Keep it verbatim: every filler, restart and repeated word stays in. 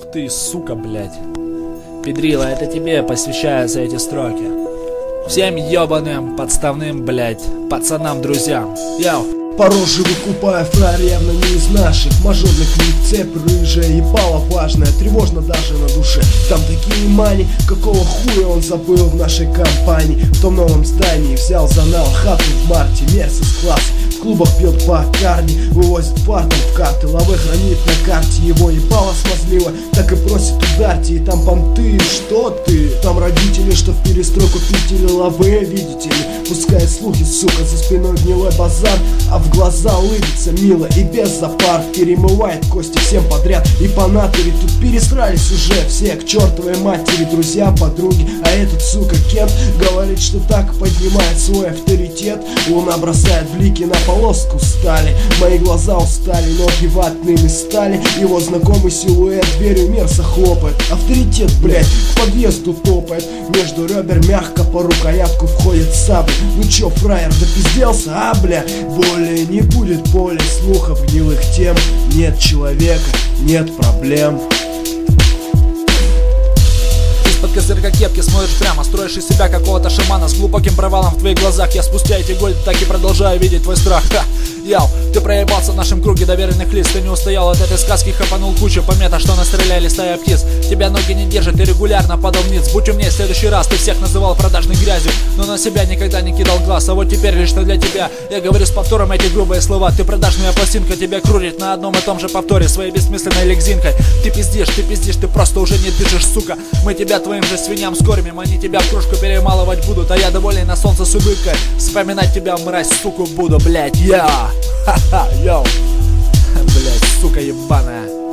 ты, сука, блядь. Педрила, это тебе посвящаются эти строки. Всем ебаным, подставным, блядь, пацанам-друзьям. Йоу. По роже выкупая фраер явно не из наших. Мажорный клип, цепь рыжая, ебало важная, тревожно даже на душе. Там такие мани, какого хуя он забыл в нашей компании. В том новом здании взял за нал хату в марте, Мерсис класс. В клубах пьет Бакарди, вывозит партнер в карты, лавы хранит на карте. Его ебало смазливо, так и просит ударьте. И там понты, что ты? Там родители, что в перестройку пить лавы, видите ли. Пускает слухи, сука, за спиной гнилой базар, а в глаза улыбится мило и без запар. Перемывает кости всем подряд и по натуре. Тут пересрались уже все к чертовой матери, друзья, подруги. А этот, сука, Кент говорит, что так поднимает свой авторитет. Луна бросает блики на полоску стали. Мои глаза устали, ноги ватными стали. Его знакомый силуэт дверью мерзко хлопает. Авторитет, блять, к подъезду топает. Между ребер мягко по рукоятку входит сабля. Ну чё, фраер, допизделся, а, бля? Более не будет поля слухов гнилых тем. Нет человека, нет проблем. Из-под козырька кепки смотришь прямо, строишь из себя какого-то шамана с глубоким провалом в твоих глазах. Я спустя эти годы так и продолжаю видеть твой страх. Ха! Яу, ты проебался в нашем круге доверенных лиц. Ты не устоял от этой сказки, хапанул кучу помета, что настреляли стая птиц. Тебя ноги не держат, ты регулярно падал вниз. Будь умнее в следующий раз, ты всех называл продажной грязью, но на себя никогда не кидал глаз. А вот теперь лично для тебя я говорю с повтором эти грубые слова. Ты продажная пластинка, тебя крутит на одном и том же повторе своей бессмысленной лексинкой. Ты пиздишь, ты пиздишь, ты просто уже не дышишь, сука. Мы тебя твоим же свиньям скормим, они тебя в кружку перемалывать будут, а я довольный на солнце с улыбкой вспоминать тебя, мразь, суку, буду, блять, я. Ха-ха, йоу. Блять, сука ебаная.